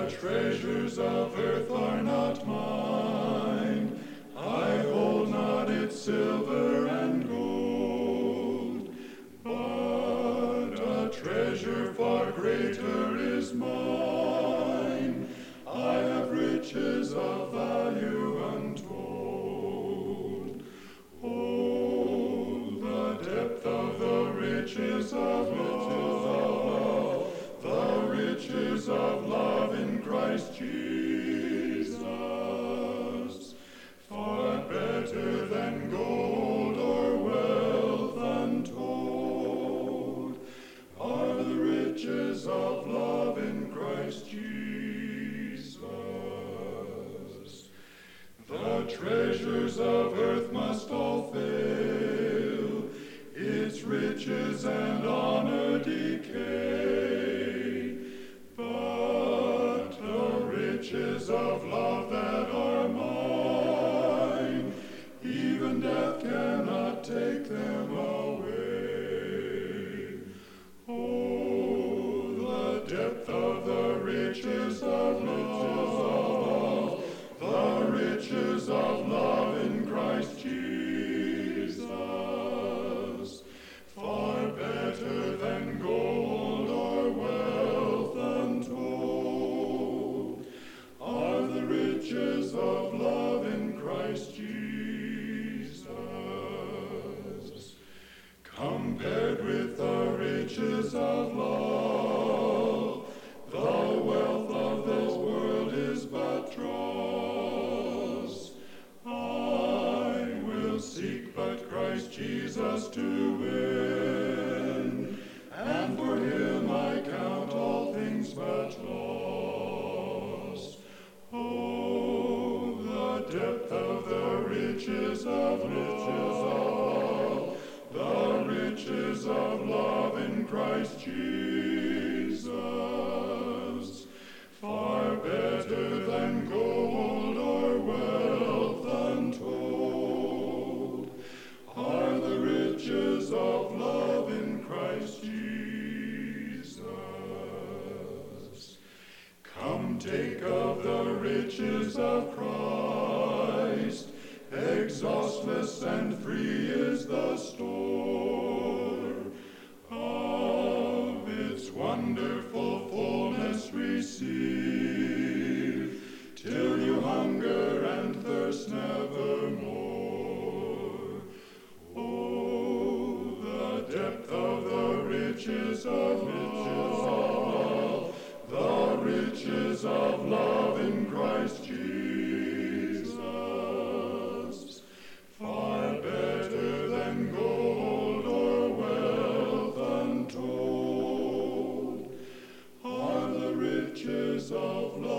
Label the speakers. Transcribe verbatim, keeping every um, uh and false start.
Speaker 1: treasures of earth are not mine. I hold not its silver and gold, but a treasure far greater is mine. I have riches of value untold. Oh, the depth of the riches of love, the riches of love in Christ Jesus, far better than gold or wealth untold, are the riches of love in Christ Jesus. The treasures of earth must all fail, its riches and honor decay, but the riches of love that are mine, even death cannot take them away. Oh, the depth of the riches of love, the riches of love in Christ Jesus, far better than gold or wealth untold, are the riches of love in Christ Jesus. Compared with the riches of love, the wealth of this world is but dross. I will seek but Christ Jesus to win, and for him I count all things but loss. Oh, the depth of the riches of love, the riches of love in Christ Jesus, far better than gold or wealth untold, are the riches of love in Christ Jesus. Come take of the riches of Christ, exhaustless and free is the store. Of its wonderful fullness receive, till you hunger and thirst nevermore. Oh, the depth of the riches of love, the riches of love in Christ Jesus, far better than gold or wealth untold, are the riches of love